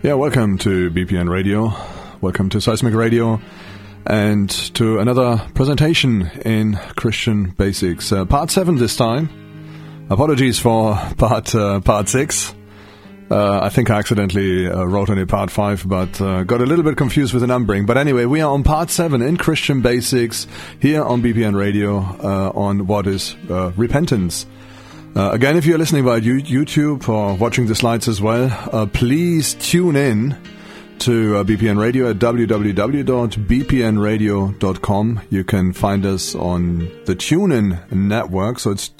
Yeah, welcome to BPN Radio, welcome to Seismic Radio, and to another presentation in Christian Basics. Part 7 this time. Apologies for part 6. I think I accidentally wrote only part 5, but got a little bit confused with the numbering. But anyway, we are on part 7 in Christian Basics here on BPN Radio on what is repentance. Again, if you're listening via YouTube or watching the slides as well, please tune in to BPN Radio at www.bpnradio.com. You can find us on the TuneIn network, so it's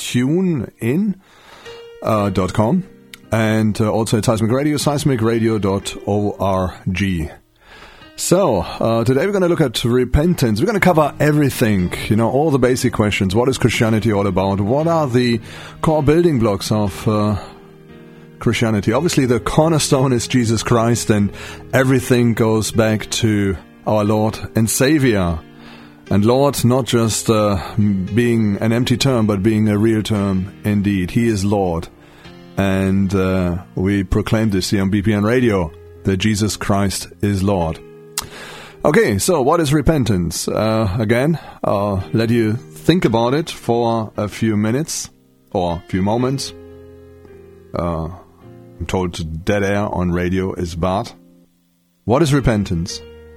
tunein.com, and also at Seismic Radio, seismicradio.org. So, today we're going to look at repentance. We're going to cover everything, all the basic questions. What is Christianity all about? What are the core building blocks of Christianity? Obviously, the cornerstone is Jesus Christ, and everything goes back to our Lord and Savior. And Lord, not just being an empty term, but being a real term indeed. He is Lord. And we proclaim this here on BPN Radio, that Jesus Christ is Lord. Okay, so what is repentance? Again, let you think about it for a few minutes or a few moments. I'm told dead air on radio is bad. What is repentance?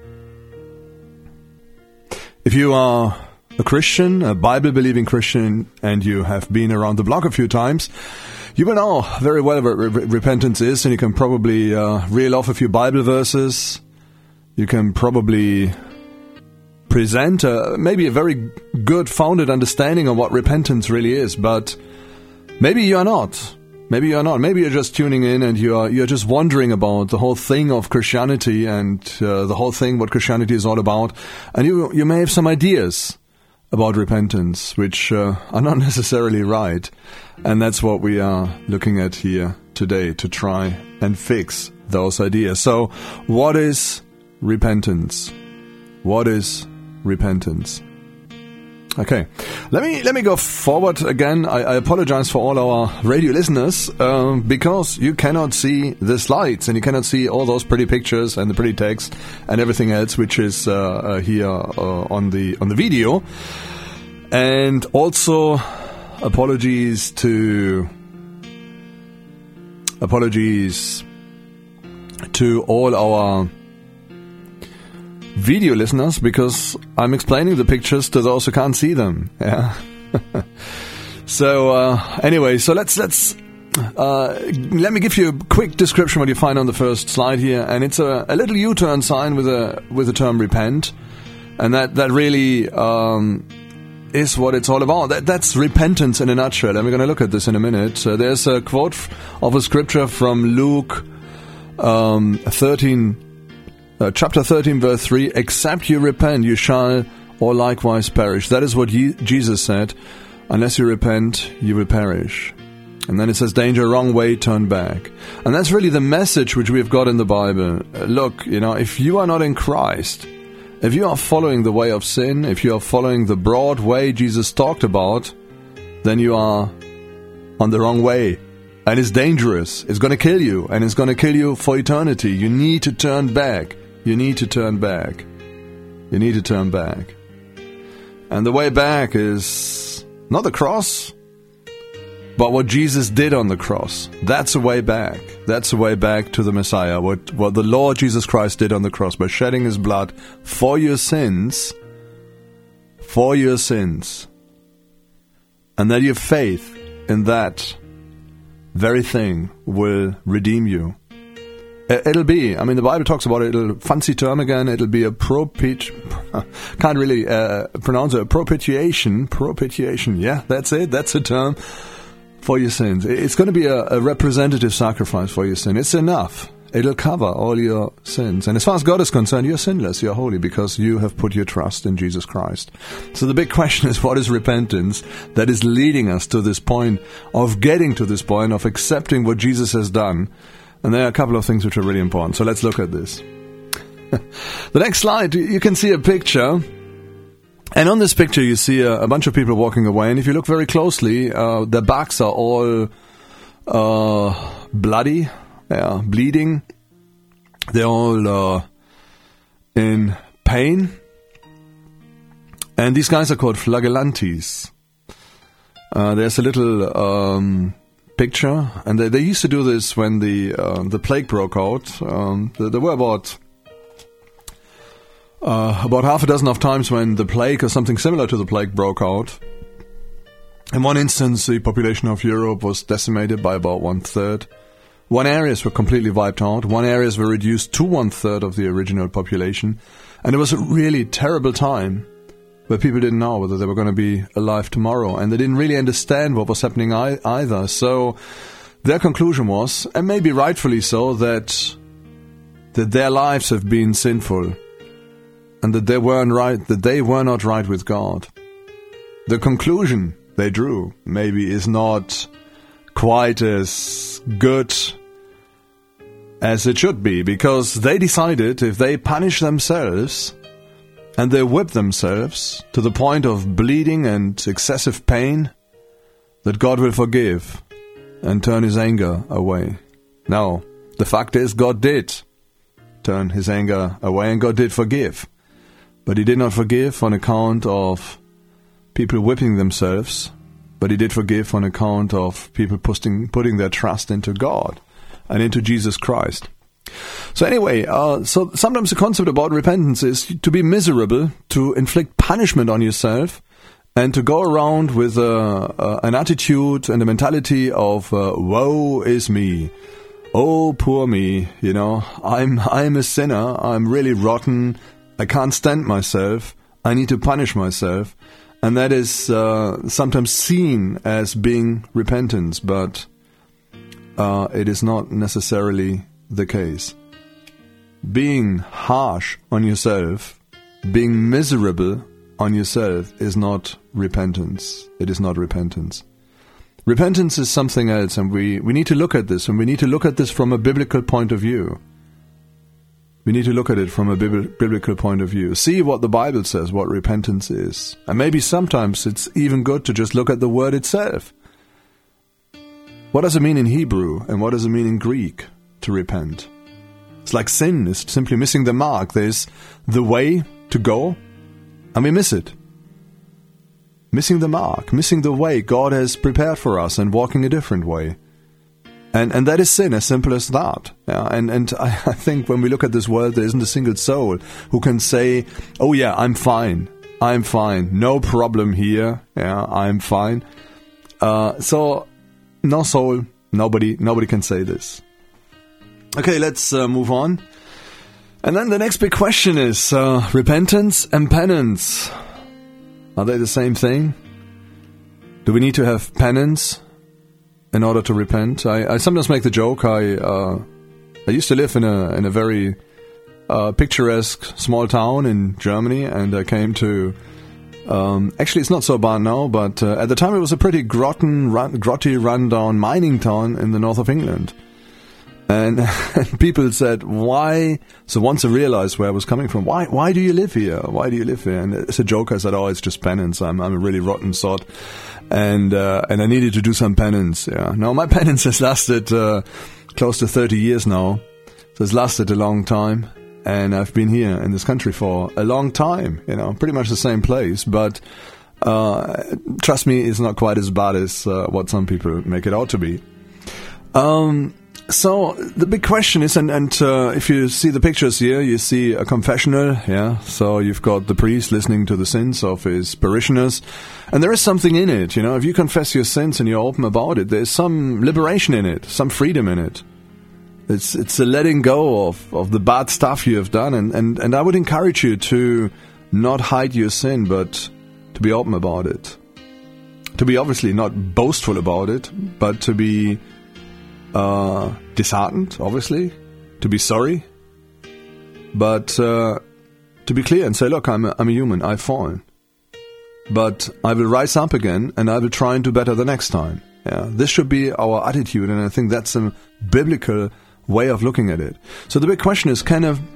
If you are a Christian, a Bible-believing Christian, and you have been around the block a few times, you will know very well what repentance is, and you can probably reel off a few Bible verses. You can probably present maybe a very good founded understanding of what repentance really is, but maybe you are not. Maybe you are not. Maybe you're just tuning in and you're just wondering about the whole thing of Christianity and the whole thing what Christianity is all about, and you may have some ideas about repentance which are not necessarily right, and that's what we are looking at here today, to try and fix those ideas. So, what is repentance? What is repentance? Okay, let me go forward again. I apologize for all our radio listeners because you cannot see the slides and you cannot see all those pretty pictures and the pretty text and everything else which is here on the video. And also apologies to all our video listeners, because I'm explaining the pictures to those who can't see them. Yeah. So anyway, so let's let me give you a quick description what you find on the first slide here, and it's a little U-turn sign with the term repent, and that really is what it's all about. That's repentance in a nutshell, and we're going to look at this in a minute. There's a quote of a scripture from Luke 13. Chapter 13, verse 3, except you repent, you shall or likewise perish. That is what Jesus said. Unless you repent, you will perish. And then it says, danger, wrong way, turn back. And that's really the message which we've got in the Bible. Look, if you are not in Christ, if you are following the way of sin, if you are following the broad way Jesus talked about, then you are on the wrong way. And it's dangerous. It's going to kill you. And it's going to kill you for eternity. You need to turn back. You need to turn back. You need to turn back. And the way back is not the cross, but what Jesus did on the cross. That's the way back. That's the way back to the Messiah. What the Lord Jesus Christ did on the cross by shedding His blood for your sins. For your sins. And that your faith in that very thing will redeem you. It'll be, the Bible talks about it, it'll fancy term again, it'll be a can't really pronounce it, propitiation, yeah, that's it, that's a term for your sins. It's going to be a representative sacrifice for your sin. It's enough. It'll cover all your sins. And as far as God is concerned, you're sinless, you're holy, because you have put your trust in Jesus Christ. So the big question is, what is repentance that is leading us to this point of getting to this point of accepting what Jesus has done? And there are a couple of things which are really important. So let's look at this. The next slide, you can see a picture. And on this picture, you see a bunch of people walking away. And if you look very closely, their backs are all bloody, bleeding. They're all in pain. And these guys are called flagellantes. There's a little picture, and they used to do this when the plague broke out. There were about half a dozen of times when the plague or something similar to the plague broke out. In one instance, the population of Europe was decimated by about 1/3. One areas were completely wiped out. One areas were reduced to 1/3 of the original population. And it was a really terrible time where people didn't know whether they were going to be alive tomorrow. And they didn't really understand what was happening either. So their conclusion was, and maybe rightfully so, that their lives have been sinful. And that they weren't right, that they were not right with God. The conclusion they drew maybe is not quite as good as it should be, because they decided if they punish themselves and they whip themselves to the point of bleeding and excessive pain, that God will forgive and turn his anger away. Now, the fact is God did turn his anger away and God did forgive. But he did not forgive on account of people whipping themselves, but he did forgive on account of people putting their trust into God and into Jesus Christ. So anyway, so sometimes the concept about repentance is to be miserable, to inflict punishment on yourself, and to go around with an attitude and a mentality of woe is me, oh poor me, you know, I'm a sinner, I'm really rotten, I can't stand myself, I need to punish myself. And that is sometimes seen as being repentance, but it is not necessarily the case. Being harsh on yourself, being miserable on yourself is not repentance. It is not repentance. Repentance is something else, and we need to look at this, and we need to look at this from a biblical point of view. We need to look at it from a biblical point of view. See what the Bible says, what repentance is. And maybe sometimes it's even good to just look at the word itself. What does it mean in Hebrew, and what does it mean in Greek to repent? It's like sin is simply missing the mark. There's the way to go, and we miss it. Missing the mark, missing the way God has prepared for us and walking a different way. And that is sin, as simple as that. Yeah, and I think when we look at this world, there isn't a single soul who can say, oh yeah, I'm fine, no problem here, yeah, I'm fine. So, no soul, nobody can say this. Okay, let's move on. And then the next big question is, repentance and penance. Are they the same thing? Do we need to have penance in order to repent? I sometimes make the joke. I used to live in a very picturesque small town in Germany, and I came to. Actually, it's not so bad now, but at the time it was a pretty grotty, run-down mining town in the north of England. And people said, "Why?" So once I realized where I was coming from, why do you live here? Why do you live here? And as a joke, I said, "Oh, it's just penance. I'm a really rotten sod." And I needed to do some penance. Yeah. Now my penance has lasted close to 30 years now, so it's lasted a long time. And I've been here in this country for a long time. You know, pretty much the same place. But trust me, it's not quite as bad as what some people make it out to be. So the big question is, and if you see the pictures here, you see a confessional, yeah. So you've got the priest listening to the sins of his parishioners, and there is something in it, you know. If you confess your sins and you're open about it, there's some liberation in it, some freedom in it. It's a letting go of the bad stuff you have done, and I would encourage you to not hide your sin, but to be open about it. To be obviously not boastful about it, but to be disheartened, obviously, to be sorry, but to be clear and say, look, I'm a human, I've fallen, but I will rise up again and I will try and do better the next time. Yeah, this should be our attitude, and I think that's a biblical way of looking at it. So the big question is,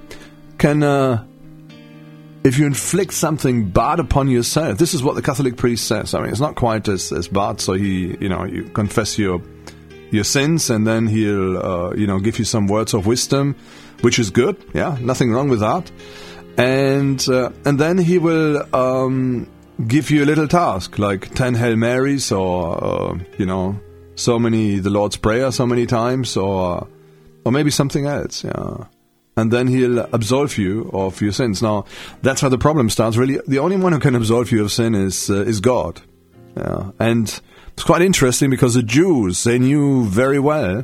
if you inflict something bad upon yourself, this is what the Catholic priest says. I mean, it's not quite as bad. So you confess your your sins, and then he'll, give you some words of wisdom, which is good. Yeah, nothing wrong with that. And then he will give you a little task, like 10 Hail Marys, or so many the Lord's Prayer so many times, or maybe something else. Yeah. And then he'll absolve you of your sins. Now, that's where the problem starts. Really, the only one who can absolve you of sin is God. Yeah. And it's quite interesting because the Jews, they knew very well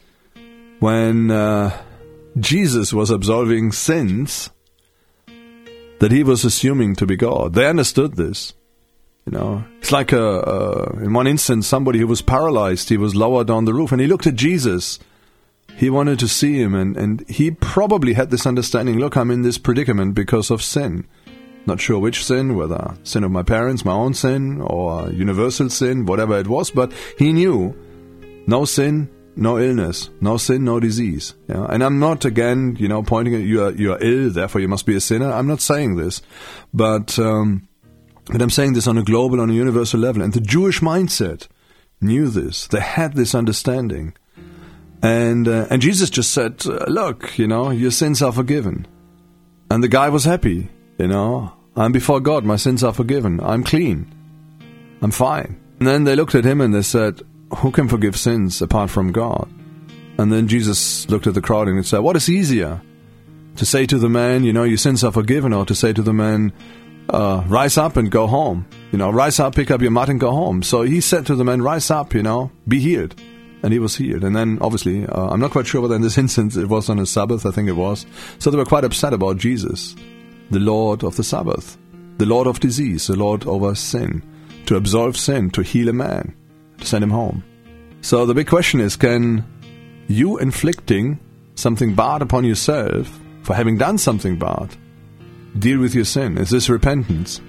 when Jesus was absolving sins that he was assuming to be God. They understood this. It's like in one instance, somebody who was paralyzed, he was lowered on the roof, and he looked at Jesus. He wanted to see him, and he probably had this understanding, look, I'm in this predicament because of sin. Not sure which sin, whether sin of my parents, my own sin, or universal sin, whatever it was, but he knew no sin, no illness, no sin, no disease. Yeah? And I'm not, again, pointing at you're ill, therefore you must be a sinner. I'm not saying this, but I'm saying this on a global, on a universal level. And the Jewish mindset knew this. They had this understanding. And Jesus just said, look, your sins are forgiven. And the guy was happy, I'm before God, my sins are forgiven. I'm clean. I'm fine. And then they looked at him and they said, who can forgive sins apart from God? And then Jesus looked at the crowd and said, what is easier? To say to the man, your sins are forgiven, or to say to the man, rise up and go home. Rise up, pick up your mat and go home. So he said to the man, rise up, be healed. And he was healed. And then, obviously, I'm not quite sure whether in this instance it was on a Sabbath, I think it was. So they were quite upset about Jesus, the Lord of the Sabbath, the Lord of disease, the Lord over sin, to absolve sin, to heal a man, to send him home. So the big question is, can you inflicting something bad upon yourself for having done something bad deal with your sin? Is this repentance?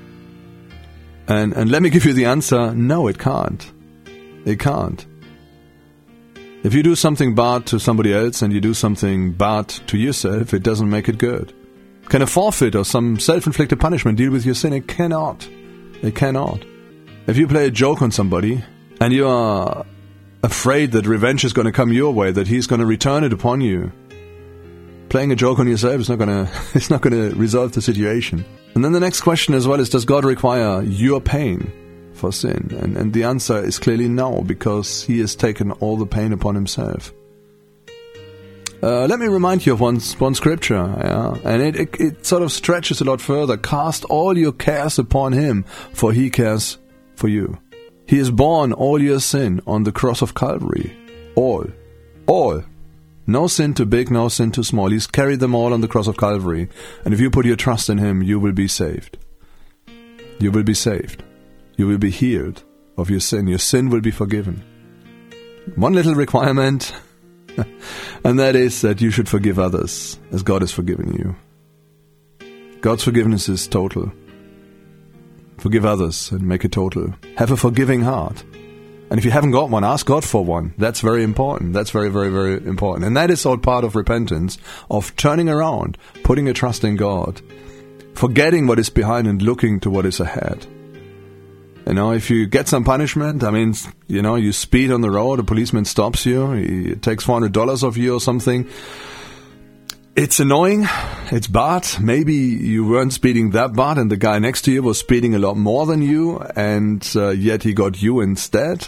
And let me give you the answer, no, it can't. It can't. If you do something bad to somebody else and you do something bad to yourself, it doesn't make it good. Can a forfeit or some self-inflicted punishment deal with your sin? It cannot. It cannot. If you play a joke on somebody and you are afraid that revenge is going to come your way, that he's going to return it upon you, playing a joke on yourself is not going to resolve the situation. And then the next question as well is, does God require your pain for sin? And the answer is clearly no, because he has taken all the pain upon himself. Let me remind you of one scripture, and it sort of stretches a lot further. Cast all your cares upon him, for he cares for you. He has borne all your sin on the cross of Calvary. All. No sin too big, no sin too small. He's carried them all on the cross of Calvary. And if you put your trust in him, you will be saved. You will be saved. You will be healed of your sin. Your sin will be forgiven. One little requirement, and that is that you should forgive others as God has forgiven you. God's forgiveness is total. Forgive others and make it total. Have a forgiving heart. And if you haven't got one, ask God for one. That's very important. That's very, very, very important. And that is all part of repentance, of turning around, putting a trust in God, forgetting what is behind and looking to what is ahead. If you get some punishment, you speed on the road, a policeman stops you, he takes $400 of you or something. It's annoying, it's bad. Maybe you weren't speeding that bad and the guy next to you was speeding a lot more than you, and yet he got you instead.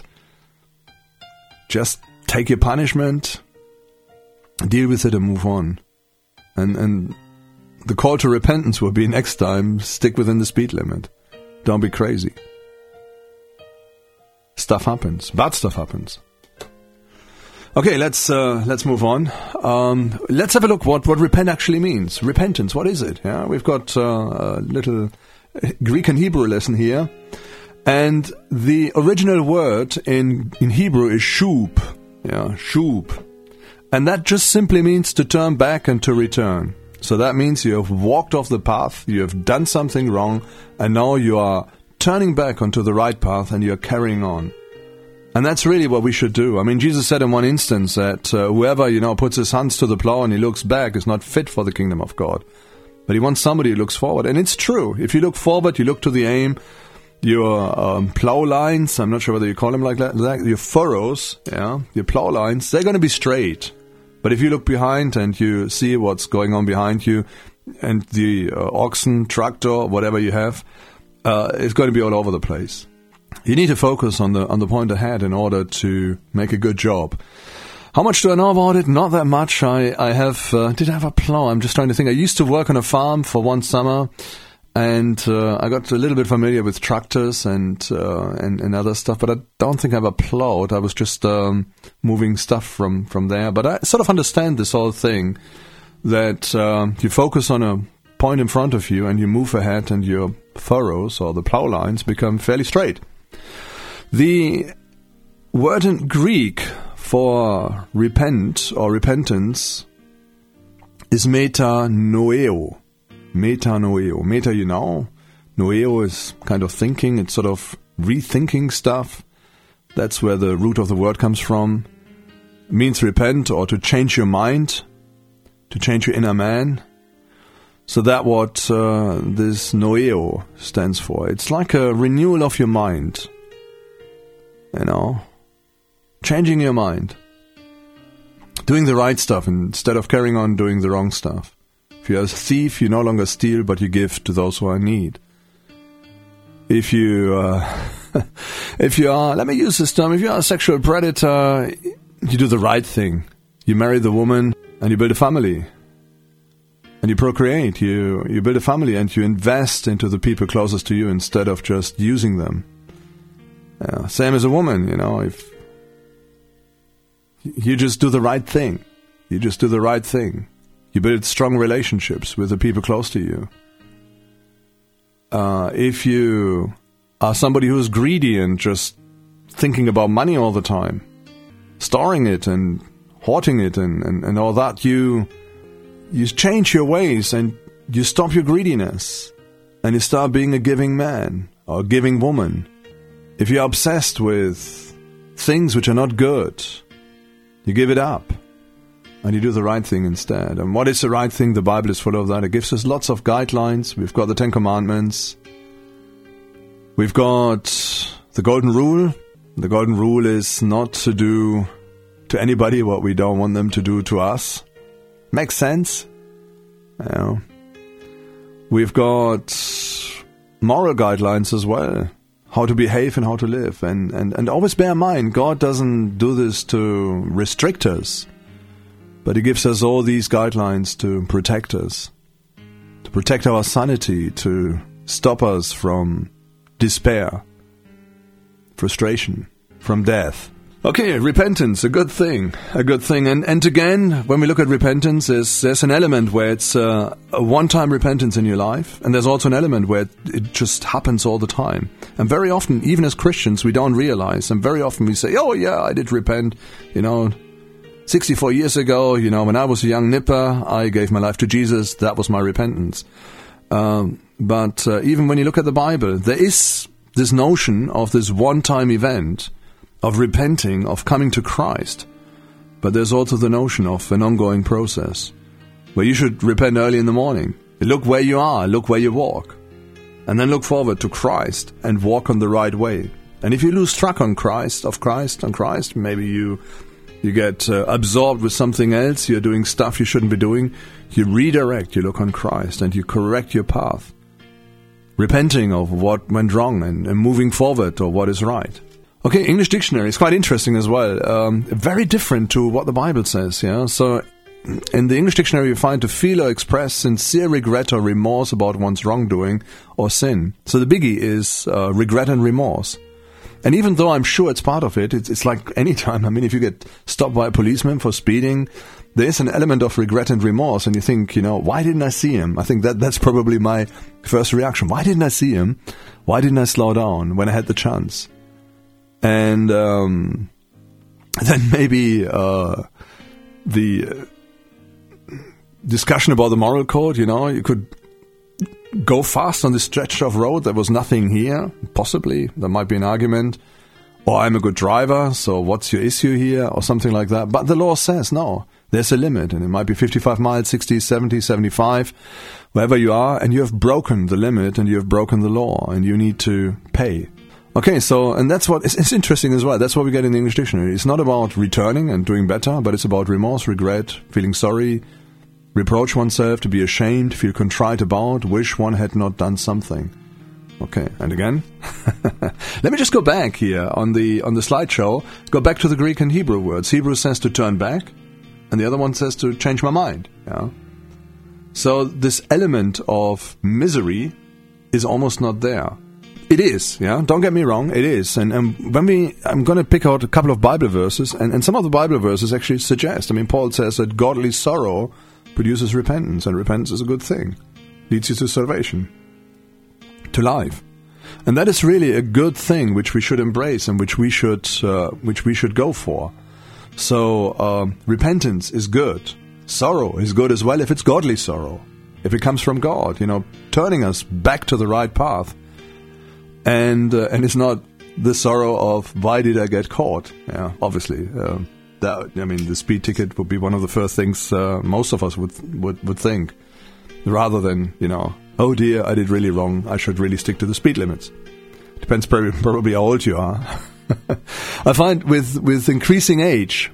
Just take your punishment, deal with it and move on. And the call to repentance will be next time, stick within the speed limit. Don't be crazy. Stuff happens. Bad stuff happens. Okay, let's move on. Let's have a look what repent actually means. Repentance, what is it? Yeah, we've got a little Greek and Hebrew lesson here. And the original word in Hebrew is shub. Yeah, shub. And that just simply means to turn back and to return. So that means you have walked off the path, you have done something wrong, and now you are turning back onto the right path and you're carrying on. And that's really what we should do. Jesus said in one instance that whoever, puts his hands to the plow and he looks back is not fit for the kingdom of God. But he wants somebody who looks forward. And it's true. If you look forward, you look to the aim, your plow lines, I'm not sure whether you call them like that, your furrows, your plow lines, they're going to be straight. But if you look behind and you see what's going on behind you, and the oxen, tractor, whatever you have, it's going to be all over the place. You need to focus on the point ahead in order to make a good job. How much do I know about it? Not that much. I have, did I have a plow? I'm just trying to think. I used to work on a farm for one summer, and I got a little bit familiar with tractors and other stuff, but I don't think I ever plowed. I was just moving stuff from there. But I sort of understand this whole thing, that you focus on a point in front of you and you move ahead, and your furrows or the plow lines become fairly straight. The word in Greek for repent or repentance is metanoeo. Metanoeo. Meta, you know. Noeo is kind of thinking. It's sort of rethinking stuff. That's where the root of the word comes from. It means repent or to change your mind, to change your inner man. So that's what this noeo stands for. It's like a renewal of your mind. You know, changing your mind. Doing the right stuff instead of carrying on doing the wrong stuff. If you're a thief, you no longer steal, but you give to those who are in need. If you are, let me use this term, if you are a sexual predator, you do the right thing. You marry the woman and you build a family. And you procreate, you build a family, and you invest into the people closest to you instead of just using them. Same as a woman, you know, if you just do the right thing. You just do the right thing. You build strong relationships with the people close to you. If you are somebody who is greedy and just thinking about money all the time, storing it and hoarding it and all that, you change your ways and you stop your greediness and you start being a giving man or a giving woman. If you're obsessed with things which are not good, you give it up and you do the right thing instead. And what is the right thing? The Bible is full of that. It gives us lots of guidelines. We've got the 10 Commandments. We've got the Golden Rule. The Golden Rule is not to do to anybody what we don't want them to do to us. Makes sense? We've got moral guidelines as well. How to behave and how to live. And always bear in mind, God doesn't do this to restrict us, but He gives us all these guidelines to protect us, to protect our sanity, to stop us from despair, frustration, from death. Okay, repentance, a good thing. And again, when we look at repentance, there's an element where it's a one-time repentance in your life, and there's also an element where it just happens all the time. And very often, even as Christians, we don't realize, and very often we say, oh yeah, I did repent, 64 years ago, when I was a young nipper, I gave my life to Jesus, that was my repentance. But even when you look at the Bible, there is this notion of this one-time event, of repenting, of coming to Christ. But there's also the notion of an ongoing process, where you should repent early in the morning. Look where you are, look where you walk. And then look forward to Christ and walk on the right way. And if you lose track on Christ, maybe you get absorbed with something else, you're doing stuff you shouldn't be doing, you redirect, you look on Christ, and you correct your path. Repenting of what went wrong and moving forward to what is right. Okay, English dictionary is quite interesting as well. Very different to what the Bible says, yeah? So, in the English dictionary you find to feel or express sincere regret or remorse about one's wrongdoing or sin. So the biggie is regret and remorse. And even though I'm sure it's part of it, it's like any time. I mean, if you get stopped by a policeman for speeding, there is an element of regret and remorse, and you think, why didn't I see him? I think that's probably my first reaction. Why didn't I see him? Why didn't I slow down when I had the chance? And then maybe the discussion about the moral code, you could go fast on this stretch of road. There was nothing here. Possibly. There might be an argument. Or I'm a good driver, so what's your issue here? Or something like that. But the law says, no, There's a limit, and it might be 55 miles, 60, 70, 75, wherever you are, and you have broken the limit, and you have broken the law, and you need to pay. Okay, so, and that's what, it's interesting as well, that's what we get in the English dictionary. It's not about returning and doing better, but it's about remorse, regret, feeling sorry, reproach oneself, to be ashamed, feel contrite about, wish one had not done something. Okay, and again, let me just go back here on the slideshow, go back to the Greek and Hebrew words. Hebrew says to turn back, and the other one says to change my mind. Yeah. So this element of misery is almost not there. It is, yeah. Don't get me wrong, it is. And I'm going to pick out a couple of Bible verses, and some of the Bible verses actually suggest. I mean, Paul says that godly sorrow produces repentance, and repentance is a good thing. Leads you to salvation, to life. And that is really a good thing which we should embrace and which we should go for. So repentance is good. Sorrow is good as well if it's godly sorrow. If it comes from God, turning us back to the right path. And it's not the sorrow of why did I get caught? Yeah, obviously. The speed ticket would be one of the first things most of us would think, rather than oh dear, I did really wrong. I should really stick to the speed limits. Depends probably how old you are. I find with increasing age,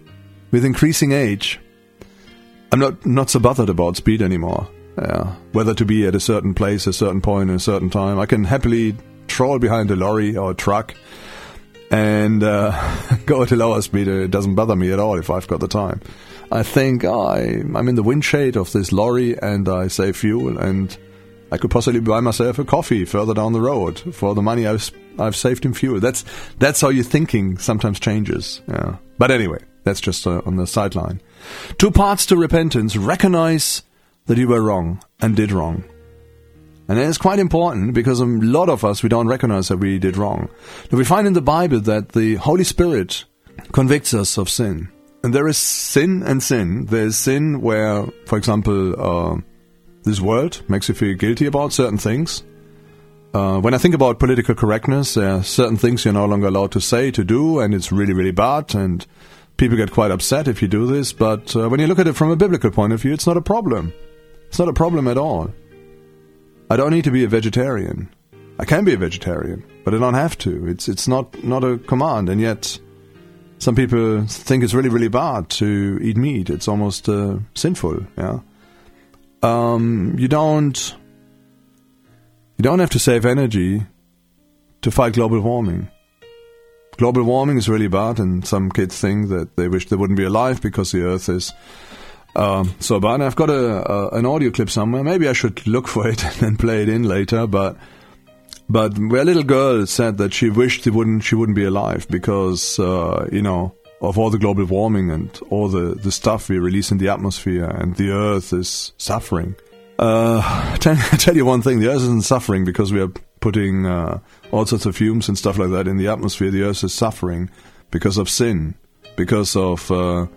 I'm not so bothered about speed anymore. Whether to be at a certain place, a certain point, at a certain time. I can happily troll behind a lorry or a truck and go at a lower speed. It doesn't bother me at all if I've got the time. I think I'm in the windshield of this lorry and I save fuel, and I could possibly buy myself a coffee further down the road for the money I've saved in fuel. That's how your thinking sometimes changes. Yeah. But anyway, that's just on the sideline. 2 parts to repentance. Recognize that you were wrong and did wrong. And it's quite important because a lot of us, we don't recognize that we did wrong. Now, we find in the Bible that the Holy Spirit convicts us of sin. And there is sin and sin. There's sin where, for example, this world makes you feel guilty about certain things. When I think about political correctness, there are certain things you're no longer allowed to say, to do, and it's really, really bad, and people get quite upset if you do this. But when you look at it from a biblical point of view, it's not a problem. It's not a problem at all. I don't need to be a vegetarian. I can be a vegetarian, but I don't have to. It's not a command, and yet some people think it's really, really bad to eat meat. It's almost sinful, yeah. You don't have to save energy to fight global warming. Global warming is really bad, and some kids think that they wish they wouldn't be alive because the Earth is so bad. I've got an audio clip somewhere. Maybe I should look for it and then play it in later. But where a little girl said that she wished she wouldn't be alive because of all the global warming and all the stuff we release in the atmosphere, and the Earth is suffering. Tell you one thing, the Earth isn't suffering because we are putting all sorts of fumes and stuff like that in the atmosphere. The Earth is suffering because of sin, because of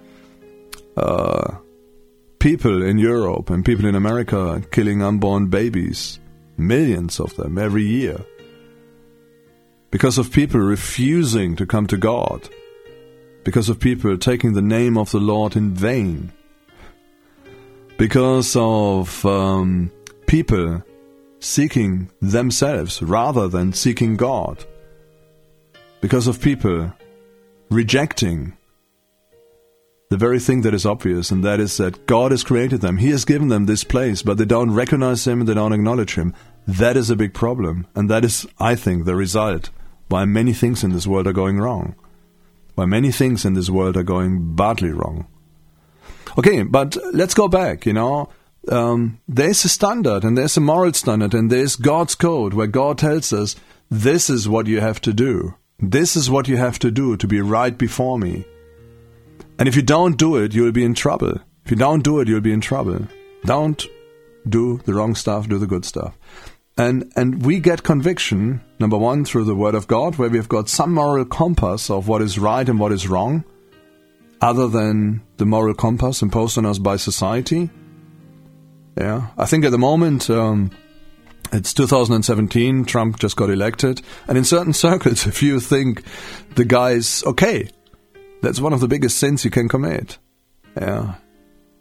people in Europe and people in America killing unborn babies, millions of them every year, because of people refusing to come to God, because of people taking the name of the Lord in vain, because of people seeking themselves rather than seeking God, because of people rejecting the very thing that is obvious, and that is that God has created them. He has given them this place, but they don't recognize Him and they don't acknowledge Him. That is a big problem, and that is, I think, the result why many things in this world are going wrong, why many things in this world are going badly wrong. Okay, but let's go back, there's a standard, and there's a moral standard, and there's God's code, where God tells us, this is what you have to do. This is what you have to do to be right before me. And if you don't do it, you'll be in trouble. If you don't do it, you'll be in trouble. Don't do the wrong stuff, do the good stuff. And we get conviction, number one, through the Word of God, where we've got some moral compass of what is right and what is wrong, other than the moral compass imposed on us by society. Yeah, I think at the moment, it's 2017, Trump just got elected, and in certain circles, if you think the guy's okay, that's one of the biggest sins you can commit. Yeah,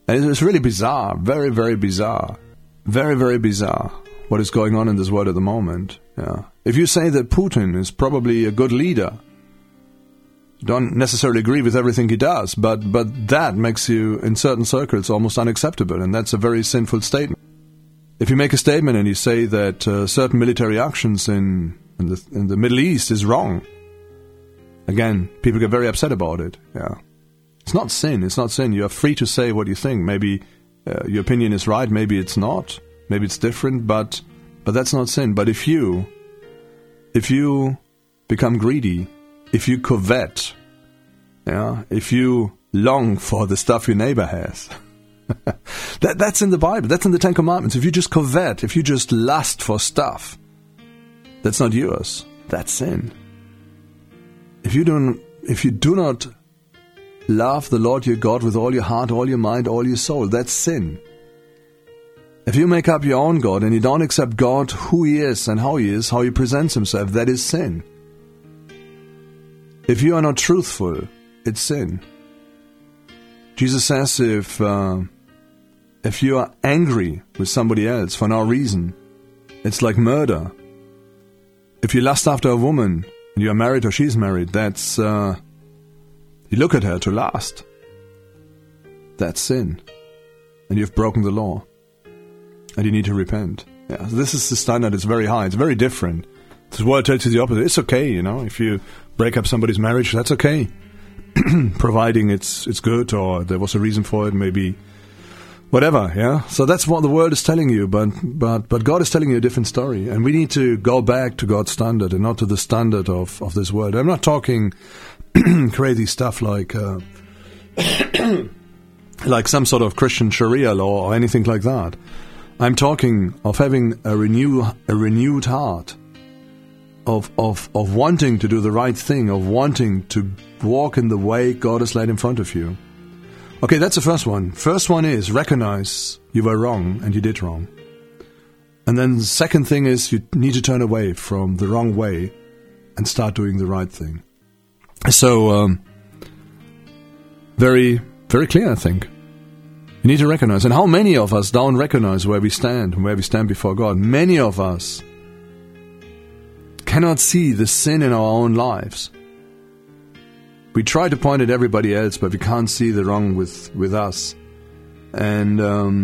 And it's really bizarre, very, very bizarre. Very, very bizarre what is going on in this world at the moment. Yeah. If you say that Putin is probably a good leader, you don't necessarily agree with everything he does, but that makes you, in certain circles, almost unacceptable, and that's a very sinful statement. If you make a statement and you say that certain military actions in the Middle East is wrong, again, people get very upset about it. Yeah. It's not sin. It's not sin. You are free to say what you think. Maybe your opinion is right. Maybe it's not. Maybe it's different. But that's not sin. But if you become greedy, if you covet, yeah, if you long for the stuff your neighbor has, that's in the Bible. That's in the Ten Commandments. If you just covet, if you just lust for stuff that's not yours, that's sin. If you do not love the Lord your God with all your heart, all your mind, all your soul, that's sin. If you make up your own God and you don't accept God, who He is and how He is, how He presents Himself, that is sin. If you are not truthful, it's sin. Jesus says if you are angry with somebody else for no reason, it's like murder. If you lust after a woman and you are married or she's married, that's you look at her to lust. That's sin. And you've broken the law. And you need to repent. Yeah, this is the standard. It's very high. It's very different. This world tells you the opposite. It's okay, if you break up somebody's marriage, that's okay. Providing it's good or there was a reason for it, maybe whatever, yeah? So that's what the world is telling you, but God is telling you a different story. And we need to go back to God's standard and not to the standard of this world. I'm not talking crazy stuff like some sort of Christian Sharia law or anything like that. I'm talking of having a renewed heart, of wanting to do the right thing, of wanting to walk in the way God has laid in front of you. Okay, that's the first one. First one is recognize you were wrong and you did wrong. And then the second thing is you need to turn away from the wrong way and start doing the right thing. So, very, very clear, I think. You need to recognize. And how many of us don't recognize where we stand and where we stand before God? Many of us cannot see the sin in our own lives. We try to point at everybody else, but we can't see the wrong with us. And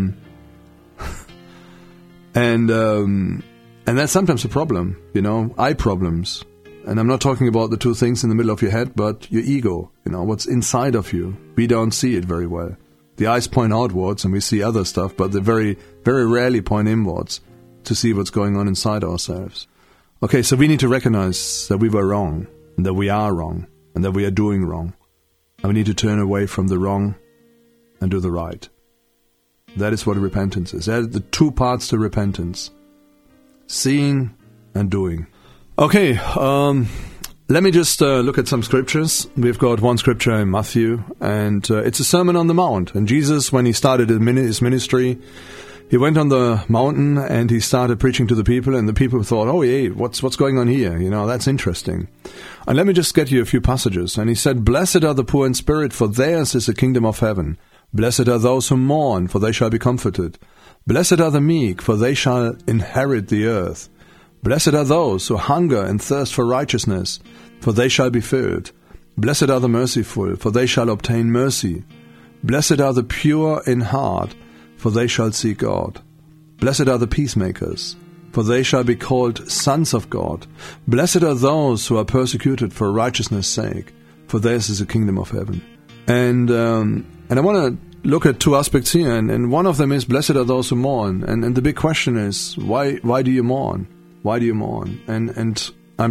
that's sometimes a problem, eye problems. And I'm not talking about the two things in the middle of your head, but your ego, what's inside of you. We don't see it very well. The eyes point outwards and we see other stuff, but they very, very rarely point inwards to see what's going on inside ourselves. Okay, so we need to recognize that we were wrong, and that we are wrong, and that we are doing wrong. And we need to turn away from the wrong and do the right. That is what repentance is. There are the two parts to repentance. Seeing and doing. Okay, let me just look at some scriptures. We've got one scripture in Matthew, and it's a Sermon on the Mount. And Jesus, when he started his ministry, he went on the mountain and he started preaching to the people, and the people thought, oh, yeah, what's going on here? That's interesting. And let me just get you a few passages. And he said, "Blessed are the poor in spirit, for theirs is the kingdom of heaven. Blessed are those who mourn, for they shall be comforted. Blessed are the meek, for they shall inherit the earth. Blessed are those who hunger and thirst for righteousness, for they shall be filled. Blessed are the merciful, for they shall obtain mercy. Blessed are the pure in heart, for they shall see God. Blessed are the peacemakers, for they shall be called sons of God. Blessed are those who are persecuted for righteousness' sake, for theirs is the kingdom of heaven." And I want to look at two aspects here, and one of them is blessed are those who mourn. And the big question is, why do you mourn? Why do you mourn? And I'm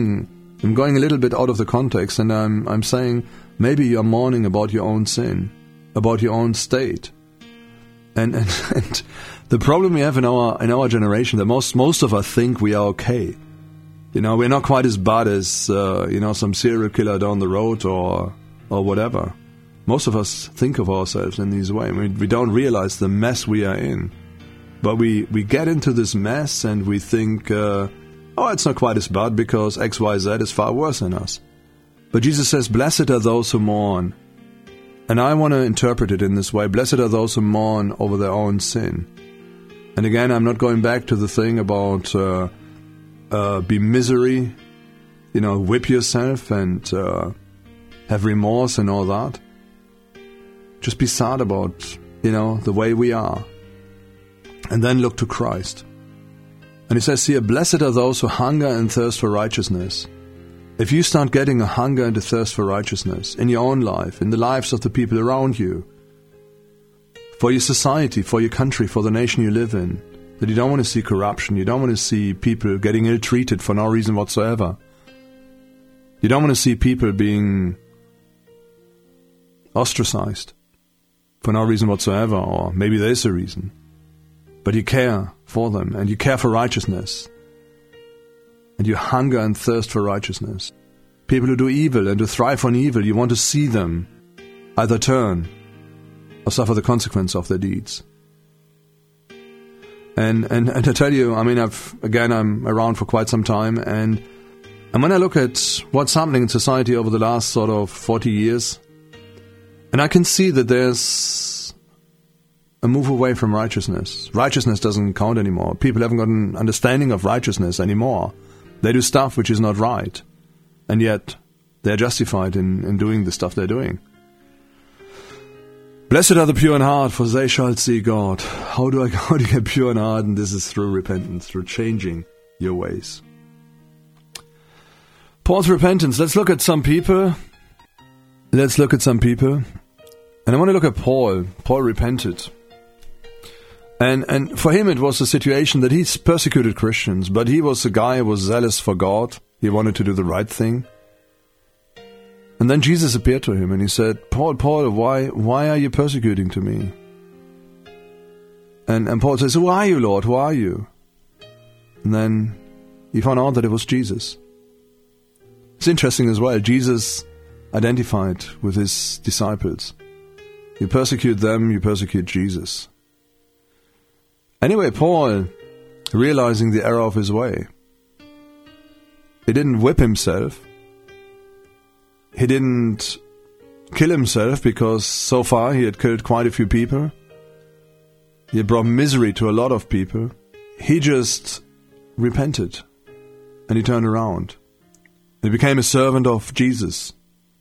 going a little bit out of the context, and I'm saying maybe you're mourning about your own sin, about your own state. And the problem we have in our generation, that most of us think we are okay. We're not quite as bad as some serial killer down the road or whatever. Most of us think of ourselves in this way. I mean, we don't realize the mess we are in. But we get into this mess and we think, it's not quite as bad because X, Y, Z is far worse than us. But Jesus says, blessed are those who mourn. And I want to interpret it in this way. Blessed are those who mourn over their own sin. And again, I'm not going back to the thing about be misery, whip yourself and have remorse and all that. Just be sad about, the way we are. And then look to Christ. And he says here, blessed are those who hunger and thirst for righteousness. If you start getting a hunger and a thirst for righteousness in your own life, in the lives of the people around you, for your society, for your country, for the nation you live in, that you don't want to see corruption, you don't want to see people getting ill-treated for no reason whatsoever. You don't want to see people being ostracized for no reason whatsoever, or maybe there's a reason. But you care for them, and you care for righteousness. And you hunger and thirst for righteousness. People who do evil and who thrive on evil, you want to see them either turn or suffer the consequence of their deeds. And I tell you, I'm around for quite some time, and when I look at what's happening in society over the last sort of 40 years, and I can see that there's a move away from righteousness. Righteousness doesn't count anymore. People haven't got an understanding of righteousness anymore. They do stuff which is not right, and yet they're justified in doing the stuff they're doing. Blessed are the pure in heart, for they shall see God. How do you get pure in heart? And this is through repentance, through changing your ways. Paul's repentance. Let's look at some people. And I want to look at Paul. Paul repented. And for him it was a situation that he's persecuted Christians, but he was a guy who was zealous for God. He wanted to do the right thing. And then Jesus appeared to him and he said, Paul, why are you persecuting to me? And Paul says, who are you, Lord? Who are you? And then he found out that it was Jesus. It's interesting as well. Jesus identified with his disciples. You persecute them, you persecute Jesus. Anyway, Paul, realizing the error of his way, he didn't whip himself. He didn't kill himself because so far he had killed quite a few people. He had brought misery to a lot of people. He just repented and he turned around. He became a servant of Jesus.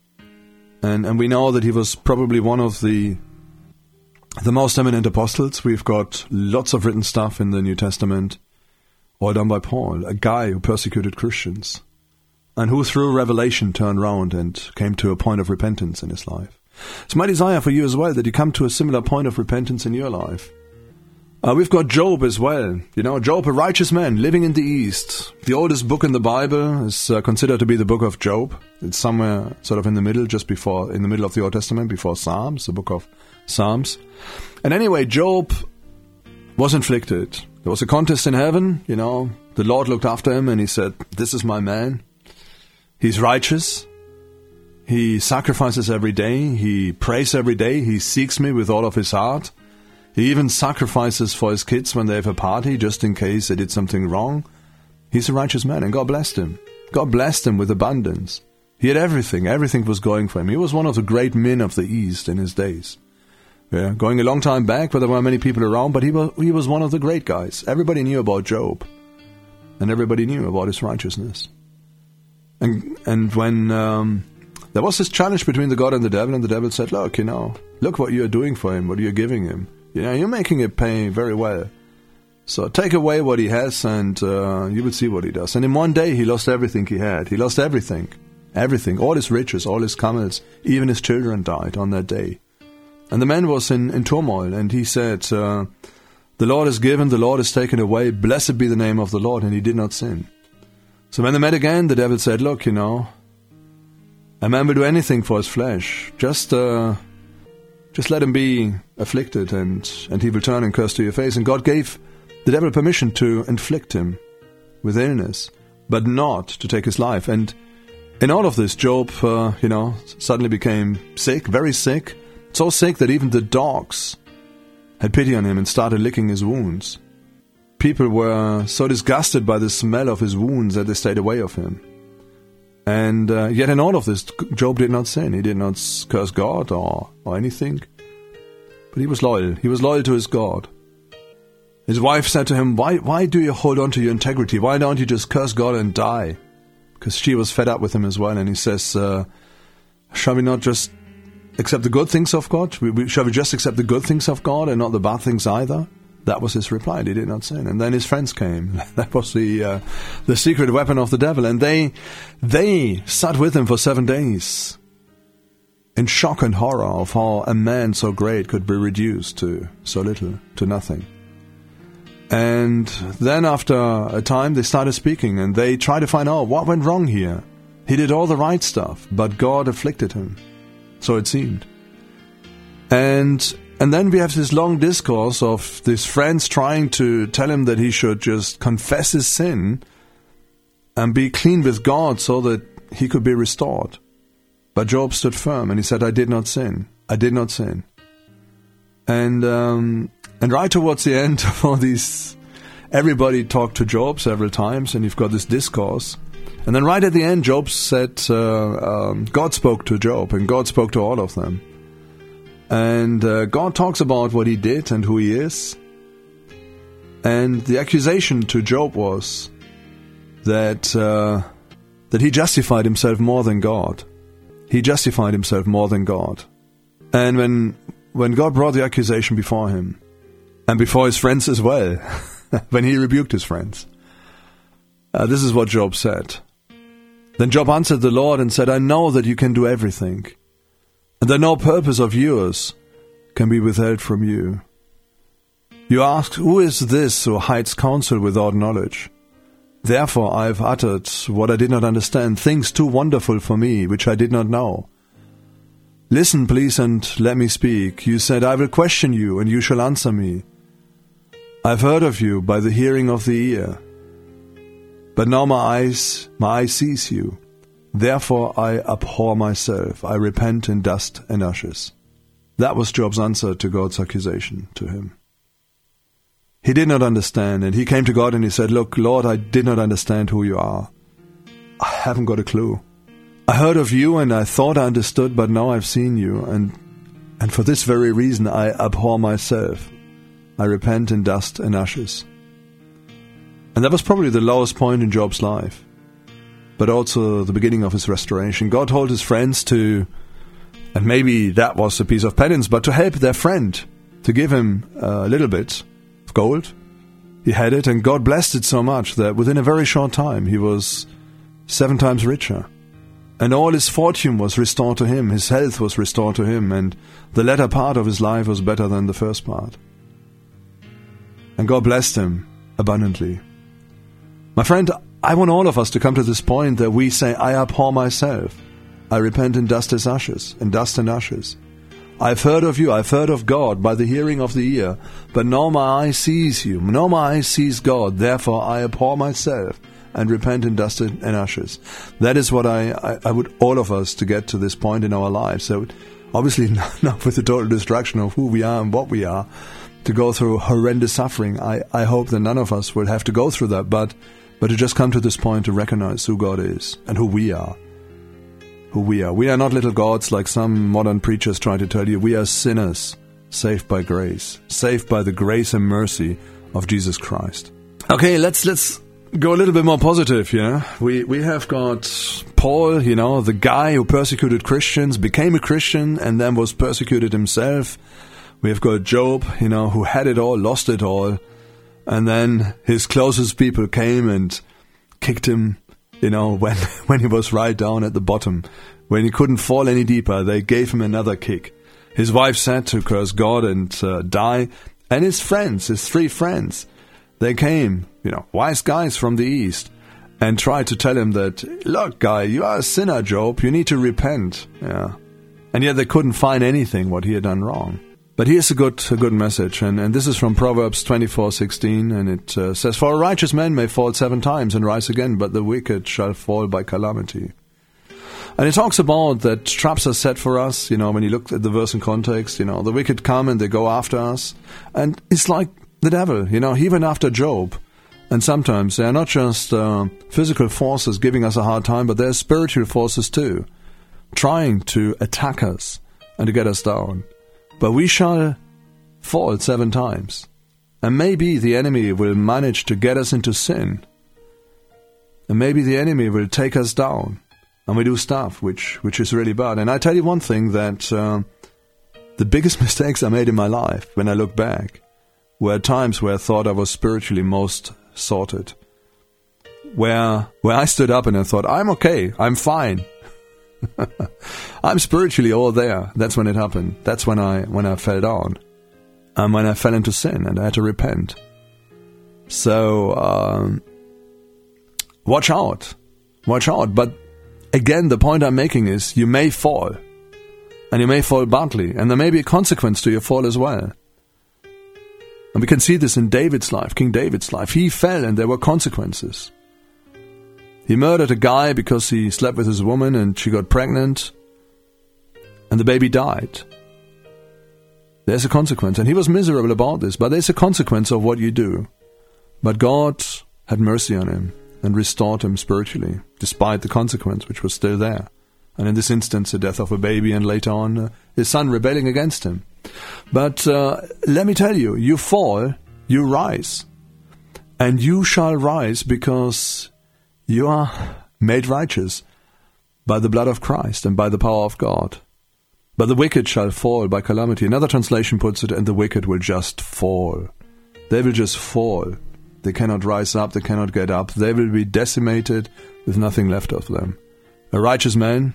And we know that he was probably one of the most eminent apostles. We've got lots of written stuff in the New Testament, all done by Paul, a guy who persecuted Christians, and who through revelation turned round and came to a point of repentance in his life. It's my desire for you as well that you come to a similar point of repentance in your life. We've got Job as well. Job, a righteous man living in the East. The oldest book in the Bible is considered to be the book of Job. It's somewhere sort of in the middle, in the middle of the Old Testament, before Psalms, the book of Psalms. And anyway, Job was inflicted. There was a contest in heaven, the Lord looked after him and he said, this is my man. He's righteous. He sacrifices every day. He prays every day. He seeks me with all of his heart. He even sacrifices for his kids when they have a party, just in case they did something wrong. He's a righteous man, and God blessed him. God blessed him with abundance. He had everything. Everything was going for him. He was one of the great men of the East in his days. Yeah, going a long time back, but there weren't many people around, but he was one of the great guys. Everybody knew about Job, and everybody knew about his righteousness. And when there was this challenge between the God and the devil said, look what you're doing for him, what you're giving him. You're making it pay very well. So take away what he has and you will see what he does. And in one day he lost everything he had. He lost everything. Everything. All his riches, all his camels, even his children died on that day. And the man was in turmoil and he said, the Lord is given, the Lord is taken away. Blessed be the name of the Lord. And he did not sin. So when they met again, the devil said, look, a man will do anything for his flesh. Just let him be afflicted and he will turn and curse to your face. And God gave the devil permission to inflict him with illness, but not to take his life. And in all of this, Job, suddenly became sick, very sick. So sick that even the dogs had pity on him and started licking his wounds. People were so disgusted by the smell of his wounds that they stayed away of him. And yet in all of this, Job did not sin. He did not curse God or anything. But he was loyal. He was loyal to his God. His wife said to him, why do you hold on to your integrity? Why don't you just curse God and die? Because she was fed up with him as well. And he says, shall we not just accept the good things of God? Shall we just accept the good things of God and not the bad things either? That was his reply. He did not sin. And then his friends came. That was the secret weapon of the devil. And they sat with him for 7 days in shock and horror of how a man so great could be reduced to so little, to nothing. And then after a time they started speaking and they tried to find out what went wrong here. He did all the right stuff, but God afflicted him. So it seemed. And then we have this long discourse of these friends trying to tell him that he should just confess his sin and be clean with God so that he could be restored. But Job stood firm and he said, I did not sin. I did not sin. And right towards the end of all these, everybody talked to Job several times and you've got this discourse. And then right at the end, Job said, God spoke to Job and God spoke to all of them. And God talks about what he did and who he is. And the accusation to Job was that he justified himself more than God. He justified himself more than God. And when God brought the accusation before him, and before his friends as well, when he rebuked his friends, this is what Job said. Then Job answered the Lord and said, I know that you can do everything, and that no purpose of yours can be withheld from you. You ask, who is this who hides counsel without knowledge? Therefore I have uttered what I did not understand, things too wonderful for me, which I did not know. Listen, please, and let me speak. You said, I will question you, and you shall answer me. I have heard of you by the hearing of the ear. But now my eye sees you. Therefore I abhor myself. I repent in dust and ashes. That was Job's answer to God's accusation to him. He did not understand, and he came to God and he said, look, Lord, I did not understand who you are. I haven't got a clue. I heard of you and I thought I understood, but now I've seen you, and for this very reason I abhor myself. I repent in dust and ashes. And that was probably the lowest point in Job's life, but also the beginning of his restoration. God told his friends to, and maybe that was a piece of penance, but to help their friend, to give him a little bit of gold. He had it, and God blessed it so much that within a very short time he was 7 times richer. And all his fortune was restored to him, his health was restored to him, and the latter part of his life was better than the first part. And God blessed him abundantly. My friend, I want all of us to come to this point that we say, I abhor myself. I repent in dust and ashes. I've heard of you, I've heard of God by the hearing of the ear, but now my eye sees you, now my eye sees God, therefore I abhor myself and repent in dust and ashes. That is what I would all of us to get to this point in our lives. So obviously not with the total destruction of who we are and what we are, to go through horrendous suffering. I hope that none of us will have to go through that, but to just come to this point to recognize who God is and who we are. Who we are. We are not little gods like some modern preachers try to tell you. We are sinners, saved by grace, saved by the grace and mercy of Jesus Christ. Okay, let's go a little bit more positive, yeah? We have got Paul, the guy who persecuted Christians, became a Christian and then was persecuted himself. We have got Job, who had it all, lost it all, and then his closest people came and kicked him, when he was right down at the bottom. When he couldn't fall any deeper, they gave him another kick. His wife said to curse God and die. And his friends, his 3 friends, they came, wise guys from the East, and tried to tell him that, look, guy, you are a sinner, Job. You need to repent. Yeah. And yet they couldn't find anything what he had done wrong. But here's a good message, and this is from Proverbs 24:16, and it says, For a righteous man may fall 7 times and rise again, but the wicked shall fall by calamity. And it talks about that traps are set for us, when you look at the verse in context, the wicked come and they go after us. And it's like the devil, he went after Job. And sometimes they are not just physical forces giving us a hard time, but they're spiritual forces too, trying to attack us and to get us down. But we shall fall 7 times. And maybe the enemy will manage to get us into sin. And maybe the enemy will take us down. And we do stuff which is really bad. And I tell you one thing, that the biggest mistakes I made in my life, when I look back, were times where I thought I was spiritually most sorted. Where I stood up and I thought, I'm okay, I'm fine. I'm spiritually all there. That's when it happened. That's when I fell down. And when I fell into sin and I had to repent. So, watch out. But again, the point I'm making is, you may fall. And you may fall badly. And there may be a consequence to your fall as well. And we can see this in David's life, King David's life. He fell and there were consequences. He murdered a guy because he slept with his woman and she got pregnant. And the baby died. There's a consequence. And he was miserable about this. But there's a consequence of what you do. But God had mercy on him and restored him spiritually, despite the consequence which was still there. And in this instance, the death of a baby, and later on, his son rebelling against him. But let me tell you, you fall, you rise. And you shall rise because you are made righteous by the blood of Christ and by the power of God. But the wicked shall fall by calamity. Another translation puts it, and the wicked will just fall. They will just fall. They cannot rise up, they cannot get up. They will be decimated with nothing left of them. A righteous man,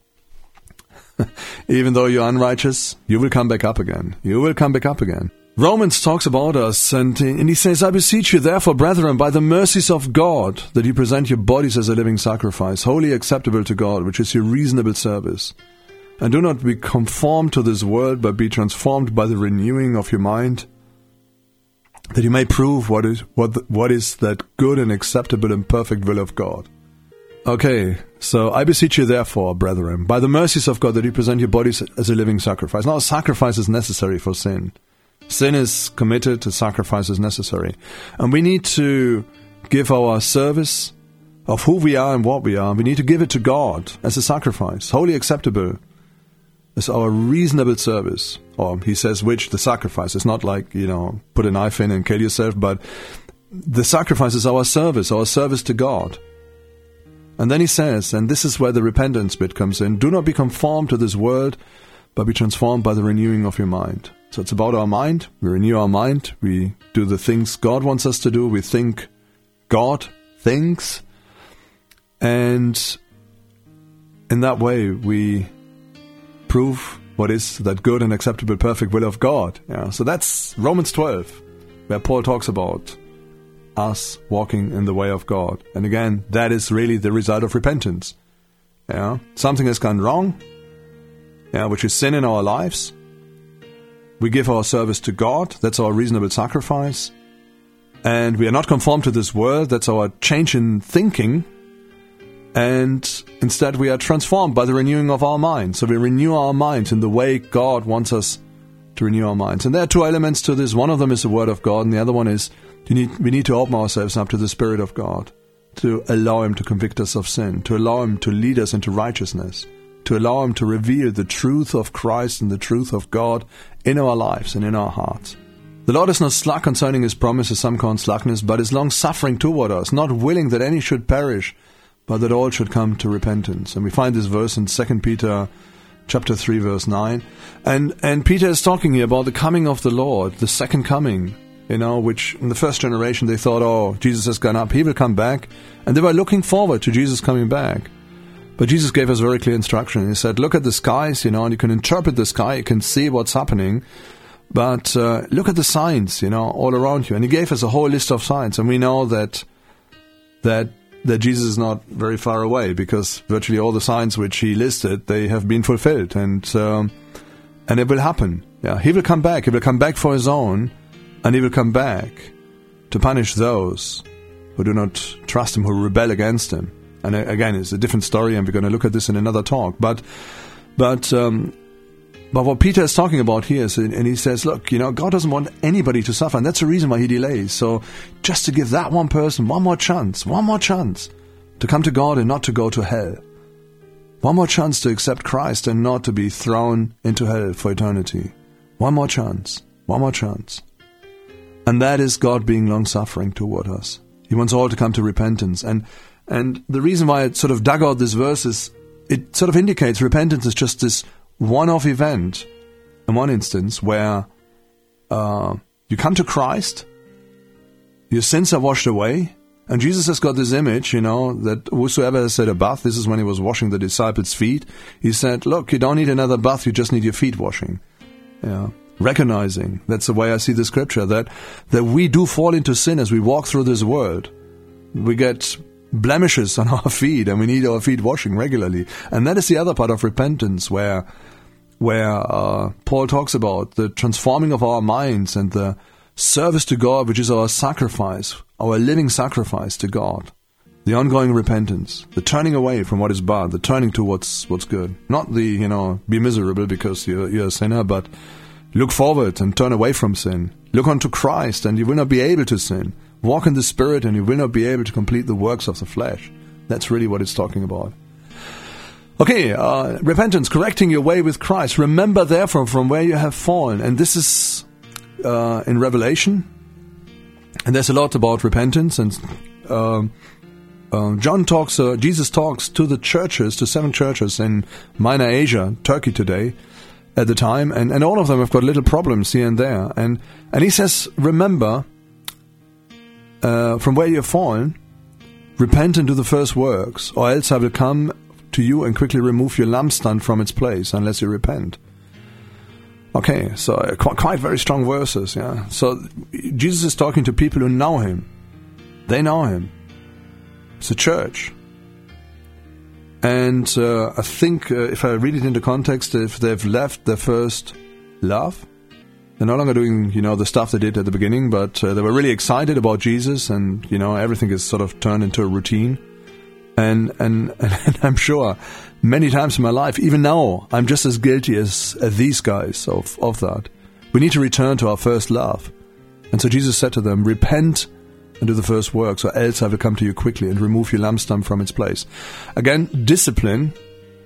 even though you're unrighteous, you will come back up again. You will come back up again. Romans talks about us, and he says, I beseech you therefore, brethren, by the mercies of God, that you present your bodies as a living sacrifice, wholly acceptable to God, which is your reasonable service. And do not be conformed to this world, but be transformed by the renewing of your mind, that you may prove what is that good and acceptable and perfect will of God. Okay, so I beseech you therefore, brethren, by the mercies of God, that you present your bodies as a living sacrifice. Now, sacrifice is necessary for sin. Sin is committed, a sacrifice is necessary. And we need to give our service of who we are and what we are. We need to give it to God as a sacrifice, wholly acceptable, as our reasonable service. Or he says which, the sacrifice. It's not like, put a knife in and kill yourself, but the sacrifice is our service to God. And then he says, and this is where the repentance bit comes in, do not be conformed to this world, but be transformed by the renewing of your mind. So it's about our mind. We renew our mind. We do the things God wants us to do. We think God thinks. And in that way, we prove what is that good and acceptable, perfect will of God. Yeah. So that's Romans 12, where Paul talks about us walking in the way of God. And again, that is really the result of repentance. Yeah. Something has gone wrong, which is sin in our lives. We give our service to God. That's our reasonable sacrifice. And we are not conformed to this world. That's our change in thinking. And instead we are transformed by the renewing of our minds. So we renew our minds in the way God wants us to renew our minds. And there are 2 elements to this. One of them is the Word of God, and the other one is we need to open ourselves up to the Spirit of God, to allow Him to convict us of sin, to allow Him to lead us into righteousness, to allow Him to reveal the truth of Christ and the truth of God in our lives and in our hearts. The Lord is not slack concerning His promises, some call slackness, but is long-suffering toward us, not willing that any should perish, but that all should come to repentance. And we find this verse in 2 Peter chapter 3, verse 9. And Peter is talking here about the coming of the Lord, the second coming, which in the first generation they thought, Jesus has gone up, He will come back. And they were looking forward to Jesus coming back. But Jesus gave us very clear instruction. He said, look at the skies, and you can interpret the sky, you can see what's happening. But look at the signs, all around you. And He gave us a whole list of signs. And we know that Jesus is not very far away, because virtually all the signs which He listed, they have been fulfilled. And it will happen. Yeah, He will come back. He will come back for His own. And He will come back to punish those who do not trust Him, who rebel against Him. And again, it's a different story, and we're going to look at this in another talk. But But what Peter is talking about here is, and he says, look, God doesn't want anybody to suffer, and that's the reason why he delays. So just to give that one person one more chance to come to God and not to go to hell. One more chance to accept Christ and not to be thrown into hell for eternity. One more chance. And that is God being long-suffering toward us. He wants all to come to repentance. And the reason why I sort of dug out this verse is, it sort of indicates repentance is just this one-off event, in one instance, where you come to Christ, your sins are washed away, and Jesus has got this image, that whosoever has said a bath, this is when he was washing the disciples' feet, he said, look, you don't need another bath, you just need your feet washing. Yeah. Recognizing, that's the way I see the scripture, that we do fall into sin as we walk through this world. We get blemishes on our feet, and we need our feet washing regularly. And that is the other part of repentance, where Paul talks about the transforming of our minds and the service to God, which is our sacrifice, our living sacrifice to God. The ongoing repentance, the turning away from what is bad, the turning to what's good. Not the, be miserable because you're a sinner, but look forward and turn away from sin. Look unto Christ and you will not be able to sin. Walk in the Spirit and you will not be able to complete the works of the flesh. That's really what it's talking about. Okay, repentance, correcting your way with Christ. Remember therefore from where you have fallen. And this is in Revelation. And there's a lot about repentance. And Jesus talks to the churches, to 7 churches in Minor Asia, Turkey today, at the time. And all of them have got little problems here and there. And he says, remember, from where you have fallen, repent and do the first works, or else I will come to you and quickly remove your lampstand from its place, unless you repent. Okay, so quite very strong verses, yeah. So Jesus is talking to people who know him. They know him. It's a church. And I think if I read it into context, if they've left their first love, they're no longer doing, the stuff they did at the beginning, but they were really excited about Jesus, and, everything is sort of turned into a routine. And I'm sure many times in my life, even now, I'm just as guilty as these guys of that. We need to return to our first love. And so Jesus said to them, repent and do the first works, or else I will come to you quickly and remove your lampstand from its place. Again, discipline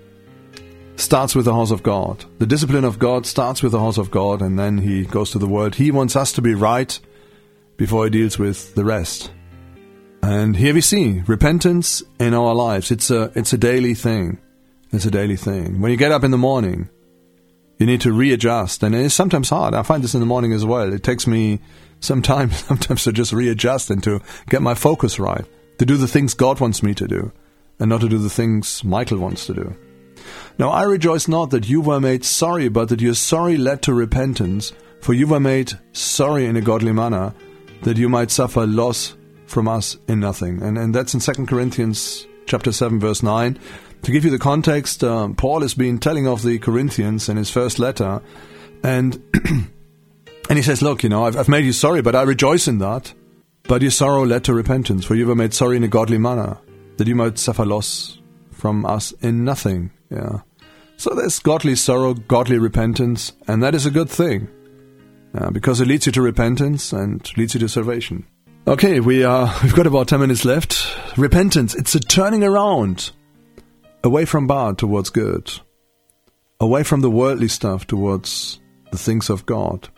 starts with the house of God. The discipline of God starts with the house of God, and then he goes to the world. He wants us to be right before he deals with the rest. And here we see repentance in our lives. It's a daily thing. It's a daily thing. When you get up in the morning, you need to readjust, and it's sometimes hard. I find this in the morning as well. It takes me some time sometimes to just readjust and to get my focus right, to do the things God wants me to do, and not to do the things Michael wants to do. Now I rejoice not that you were made sorry, but that your sorry led to repentance, for you were made sorry in a godly manner, that you might suffer loss from us in nothing. And that's in 2 Corinthians chapter 7, verse 9. To give you the context, Paul has been telling of the Corinthians in his first letter, and he says, look, I've made you sorry, but I rejoice in that. But your sorrow led to repentance, for you were made sorry in a godly manner, that you might suffer loss from us in nothing. Yeah. So there's godly sorrow, godly repentance, and that is a good thing, because it leads you to repentance and leads you to salvation. Okay, we've got about 10 minutes left. Repentance, it's a turning around away from bad towards good, away from the worldly stuff towards the things of God.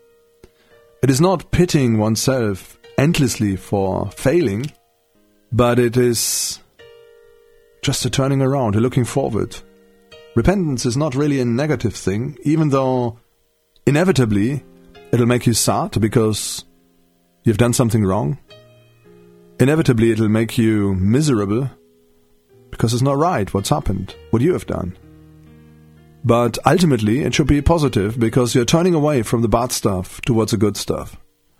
It is not pitting oneself endlessly for failing, but it is just a turning around, a looking forward. Repentance is not really a negative thing, even though inevitably it'll make you sad because you've done something wrong. Inevitably it'll make you miserable because it's not right what's happened, what you have done. But ultimately it should be positive, because you're turning away from the bad stuff towards the good stuff.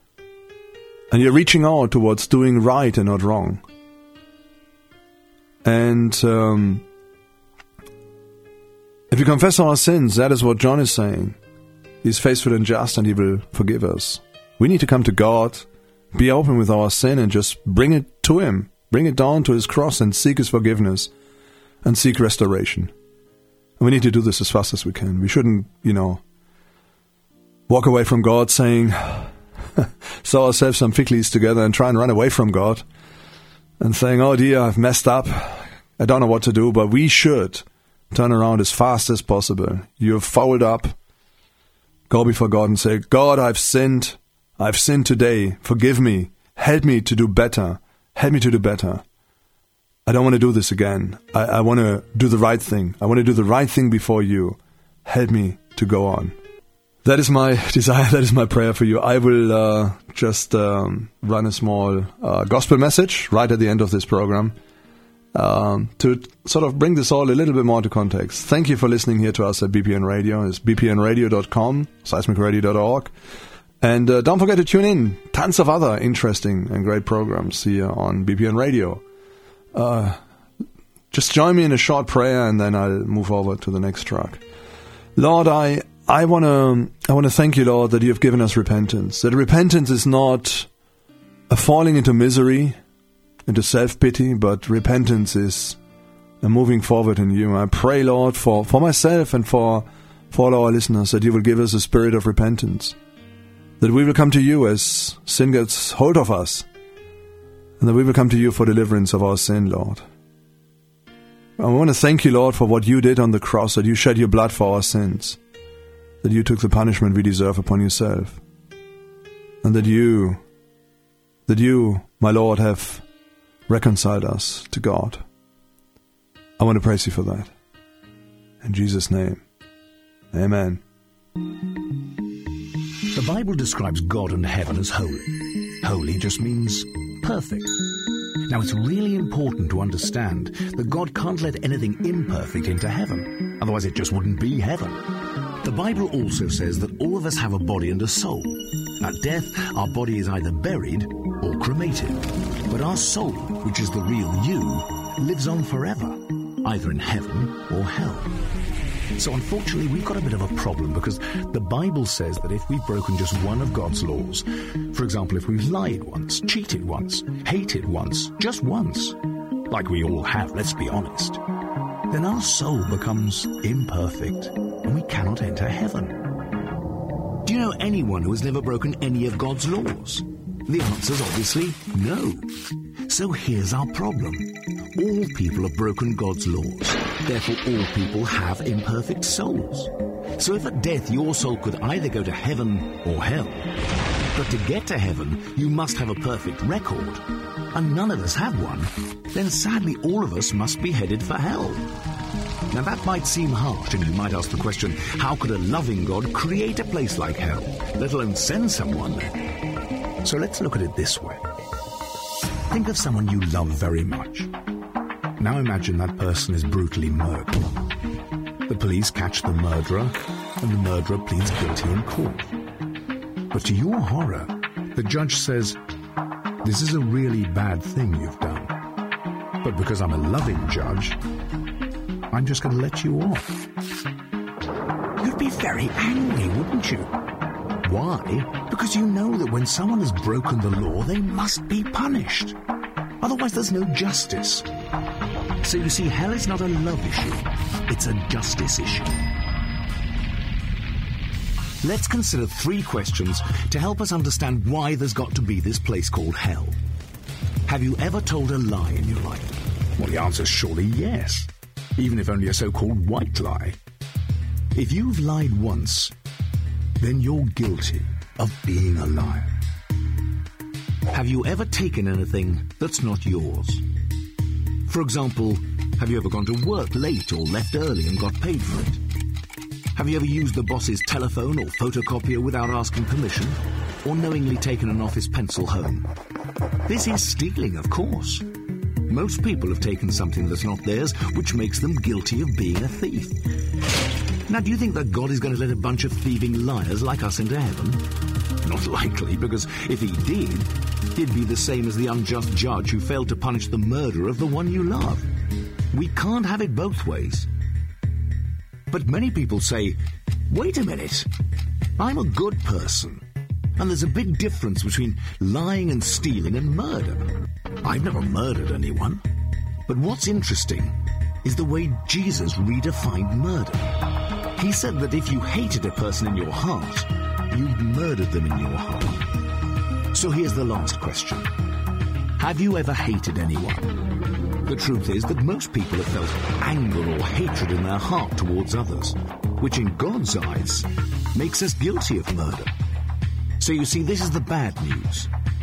And you're reaching out towards doing right and not wrong. And if we confess our sins, that is what John is saying. He's faithful and just, and he will forgive us. We need to come to God, be open with our sin, and just bring it to him. Bring it down to his cross and seek his forgiveness and seek restoration. And we need to do this as fast as we can. We shouldn't, walk away from God saying, sew ourselves some fig leaves together and try and run away from God and saying, oh dear, I've messed up. I don't know what to do. But we should turn around as fast as possible. You've fouled up. Go before God and say, God, I've sinned. I've sinned today. Forgive me. Help me to do better. Help me to do better. I don't want to do this again. I want to do the right thing. I want to do the right thing before you. Help me to go on. That is my desire. That is my prayer for you. I will just run a small gospel message right at the end of this program to sort of bring this all a little bit more into context. Thank you for listening here to us at BPN Radio. It's bpnradio.com, seismicradio.org. And don't forget to tune in. Tons of other interesting and great programs here on BPN Radio. Just join me in a short prayer and then I'll move over to the next track. Lord, I want to thank you, Lord, that you have given us repentance. That repentance is not a falling into misery, into self-pity, but repentance is a moving forward in you. I pray, Lord, for myself and for all our listeners, that you will give us a spirit of repentance. That we will come to you as sin gets hold of us. And that we will come to you for deliverance of our sin, Lord. I want to thank you, Lord, for what you did on the cross, that you shed your blood for our sins. That you took the punishment we deserve upon yourself. And that you, my Lord, have reconciled us to God. I want to praise you for that. In Jesus' name, amen. The Bible describes God and heaven as holy. Holy just means perfect. Now, it's really important to understand that God can't let anything imperfect into heaven. Otherwise, it just wouldn't be heaven. The Bible also says that all of us have a body and a soul. At death, our body is either buried or cremated. But our soul, which is the real you, lives on forever, either in heaven or hell. So unfortunately, we've got a bit of a problem because the Bible says that if we've broken just one of God's laws, for example, if we've lied once, cheated once, hated once, just once, like we all have, let's be honest, then our soul becomes imperfect and we cannot enter heaven. Do you know anyone who has never broken any of God's laws? The answer's obviously no. So here's our problem. All people have broken God's laws. Therefore, all people have imperfect souls. So if at death your soul could either go to heaven or hell, but to get to heaven, you must have a perfect record, and none of us have one, then sadly all of us must be headed for hell. Now that might seem harsh, and you might ask the question, how could a loving God create a place like hell, let alone send someone there? So let's look at it this way. Think of someone you love very much. Now imagine that person is brutally murdered. The police catch the murderer, and the murderer pleads guilty in court. But to your horror, the judge says, "This is a really bad thing you've done. But because I'm a loving judge, I'm just going to let you off." You'd be very angry, wouldn't you? Why? Because you know that when someone has broken the law, they must be punished. Otherwise, there's no justice. So you see, hell is not a love issue. It's a justice issue. Let's consider 3 questions to help us understand why there's got to be this place called hell. Have you ever told a lie in your life? Well, the answer's surely yes, even if only a so-called white lie. If you've lied once, then you're guilty of being a liar. Have you ever taken anything that's not yours? For example, have you ever gone to work late or left early and got paid for it? Have you ever used the boss's telephone or photocopier without asking permission? Or knowingly taken an office pencil home? This is stealing, of course. Most people have taken something that's not theirs, which makes them guilty of being a thief. Now, do you think that God is going to let a bunch of thieving liars like us into heaven? Not likely, because if he did, he'd be the same as the unjust judge who failed to punish the murderer of the one you love. We can't have it both ways. But many people say, wait a minute, I'm a good person. And there's a big difference between lying and stealing and murder. I've never murdered anyone. But what's interesting is the way Jesus redefined murder. He said that if you hated a person in your heart, you'd murdered them in your heart. So here's the last question. Have you ever hated anyone? The truth is that most people have felt anger or hatred in their heart towards others, which in God's eyes makes us guilty of murder. So you see, this is the bad news.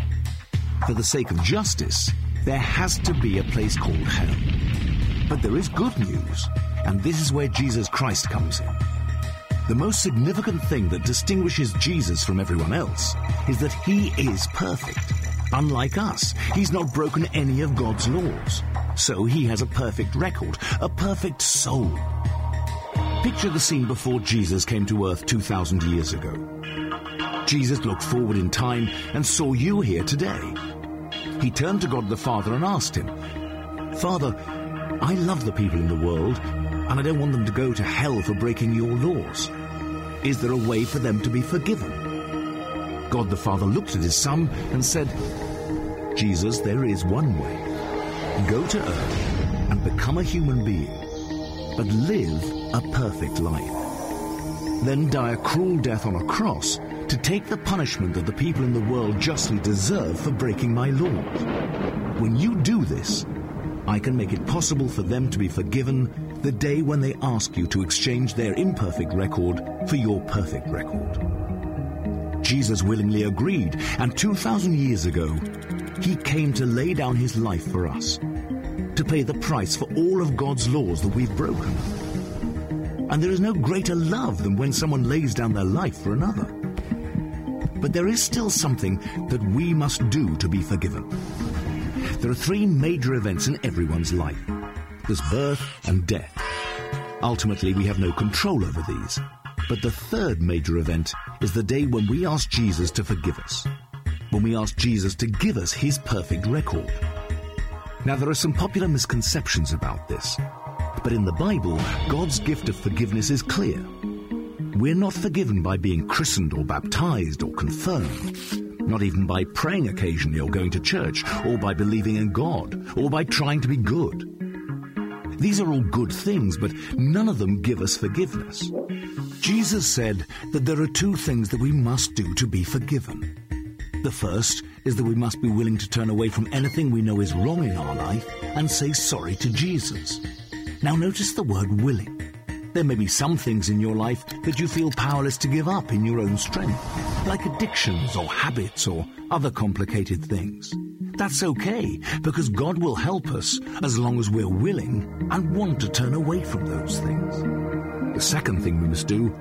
For the sake of justice, there has to be a place called hell. But there is good news, and this is where Jesus Christ comes in. The most significant thing that distinguishes Jesus from everyone else is that he is perfect. Unlike us, he's not broken any of God's laws. So he has a perfect record, a perfect soul. Picture the scene before Jesus came to earth 2,000 years ago. Jesus looked forward in time and saw you here today. He turned to God the Father and asked him, "Father, I love the people in the world, and I don't want them to go to hell for breaking your laws. Is there a way for them to be forgiven?" God the Father looked at his Son and said, "Jesus, there is one way. Go to earth and become a human being, but live a perfect life. Then die a cruel death on a cross to take the punishment that the people in the world justly deserve for breaking my laws. When you do this, I can make it possible for them to be forgiven the day when they ask you to exchange their imperfect record for your perfect record." Jesus willingly agreed, and 2,000 years ago, he came to lay down his life for us, to pay the price for all of God's laws that we've broken. And there is no greater love than when someone lays down their life for another. But there is still something that we must do to be forgiven. There are three major events in everyone's life. There's birth and death. Ultimately, we have no control over these. But the third major event is the day when we ask Jesus to forgive us, when we ask Jesus to give us his perfect record. Now, there are some popular misconceptions about this, but in the Bible, God's gift of forgiveness is clear. We're not forgiven by being christened or baptized or confirmed, not even by praying occasionally or going to church, or by believing in God, or by trying to be good. These are all good things, but none of them give us forgiveness. Jesus said that there are two things that we must do to be forgiven. The first is that we must be willing to turn away from anything we know is wrong in our life and say sorry to Jesus. Now notice the word willing. There may be some things in your life that you feel powerless to give up in your own strength, like addictions or habits or other complicated things. That's okay, because God will help us as long as we're willing and want to turn away from those things. The second thing we must do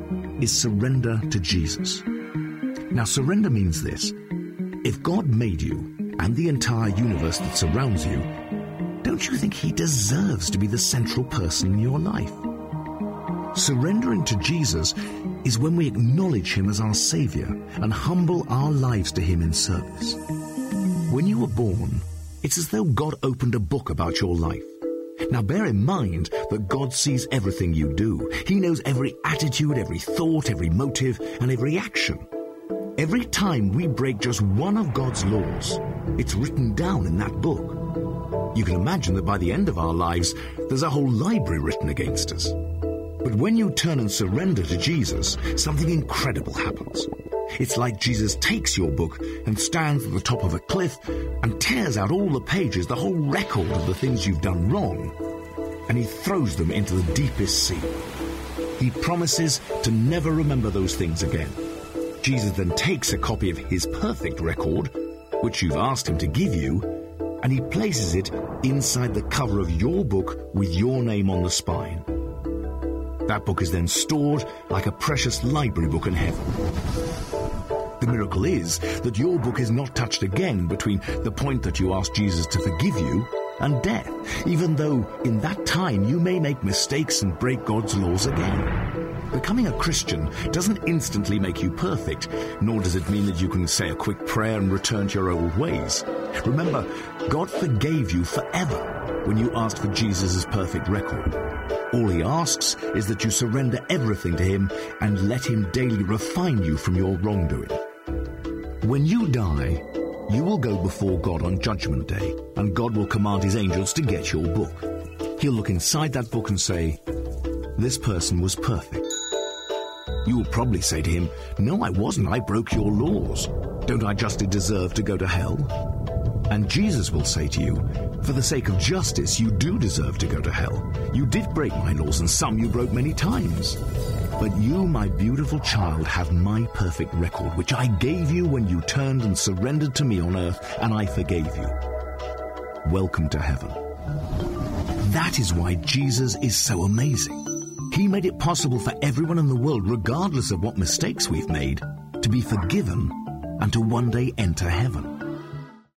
is surrender to Jesus. Now, surrender means this. If God made you and the entire universe that surrounds you, don't you think he deserves to be the central person in your life? Surrendering to Jesus is when we acknowledge him as our Savior and humble our lives to him in service. When you were born, it's as though God opened a book about your life. Now bear in mind that God sees everything you do. He knows every attitude, every thought, every motive, and every action. Every time we break just one of God's laws, it's written down in that book. You can imagine that by the end of our lives, there's a whole library written against us. But when you turn and surrender to Jesus, something incredible happens. It's like Jesus takes your book and stands at the top of a cliff and tears out all the pages, the whole record of the things you've done wrong, and he throws them into the deepest sea. He promises to never remember those things again. Jesus then takes a copy of his perfect record, which you've asked him to give you, and he places it inside the cover of your book with your name on the spine. That book is then stored like a precious library book in heaven. The miracle is that your book is not touched again between the point that you ask Jesus to forgive you and death, even though in that time you may make mistakes and break God's laws again. Becoming a Christian doesn't instantly make you perfect, nor does it mean that you can say a quick prayer and return to your old ways. Remember, God forgave you forever when you asked for Jesus' perfect record. All he asks is that you surrender everything to him and let him daily refine you from your wrongdoing. When you die, you will go before God on Judgment Day, and God will command his angels to get your book. He'll look inside that book and say, this person was perfect. You will probably say to him, no, I wasn't. I broke your laws. Don't I justly deserve to go to hell? And Jesus will say to you, for the sake of justice, you do deserve to go to hell. You did break my laws, and some you broke many times. But you, my beautiful child, have my perfect record, which I gave you when you turned and surrendered to me on earth, and I forgave you. Welcome to heaven. That is why Jesus is so amazing. He made it possible for everyone in the world, regardless of what mistakes we've made, to be forgiven and to one day enter heaven.